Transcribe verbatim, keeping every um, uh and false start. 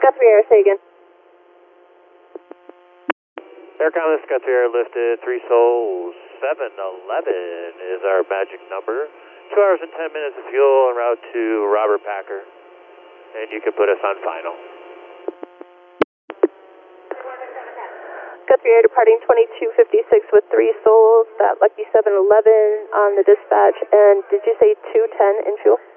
Guthrie Air, say again. Aircom, this is Guthrie Air, lifted three Soul seven eleven is our magic number. Two hours and ten minutes of fuel en route to Robert Packer. And you can put us on final. Guthrie Air departing twenty-two fifty-six with three souls, that lucky seven eleven on the dispatch, and did you say two ten in fuel?